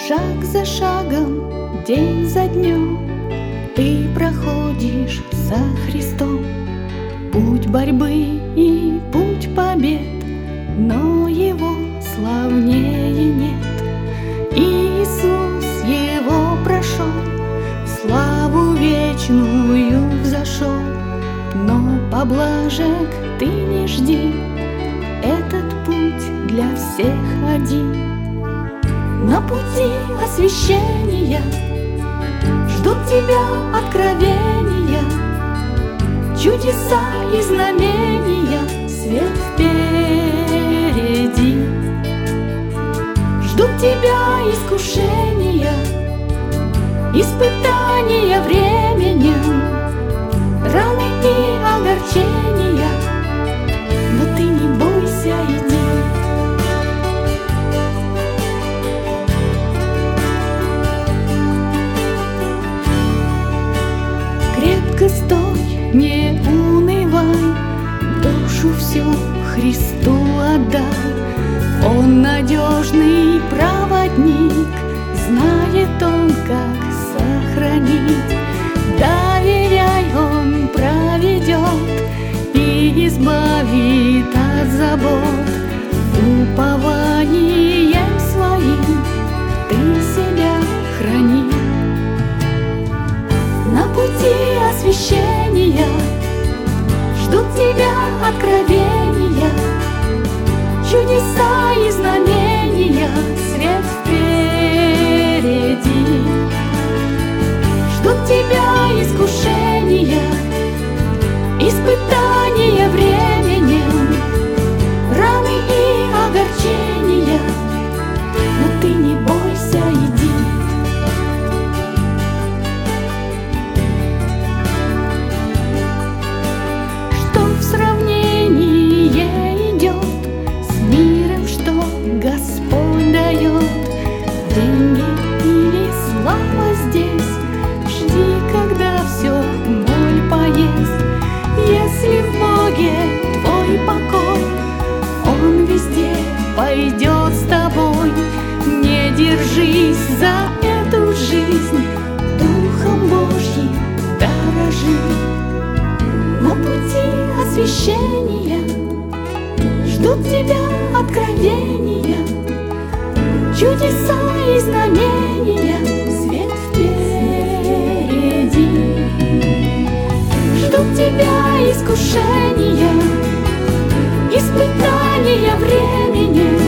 Шаг за шагом, день за днем ты проходишь за Христом. Путь борьбы и путь побед, но его славнее нет. Иисус его прошел, в славу вечную взошел. Но поблажек ты не жди, этот путь для всех один. На пути освящения ждут тебя откровения, чудеса и знамения, свет впереди. Ждут тебя искушения, испытания временем, раны и огорчения, но ты не бойся, иди. Крепко стой, не унывай, душу всю Христу отдай. Он надежный проводник, знает он, как сохранить. Доверяй, он проведет и избавит от забот. Упованием своим ты себя храни. На пути освящения ждут тебя откровения, чудеса и знамения, свет впереди. Ждут тебя искушения, испытания временем, раны и огорчения, но ты не бойся, иди. Что в сравнение идет с миром, что Господь дает? Деньги или слава здесь? Жди, когда все боль поест. Если в Боге твой покой, Он везде пойдет с тобой. Не держись за эту жизнь, Духом Божьим дорожи. На пути освящения ждут тебя откровения, чудеса и знамения, свет впереди. Ждут тебя искушения, испытания временем,